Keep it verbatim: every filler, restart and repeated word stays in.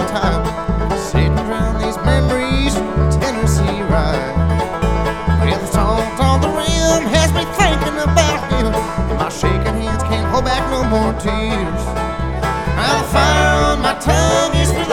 time, sitting around these memories from a Tennessee ride. Well, the salt on the rim has me thinking about him, and my shaking hands can't hold back no more tears. Now the fire on my tongue is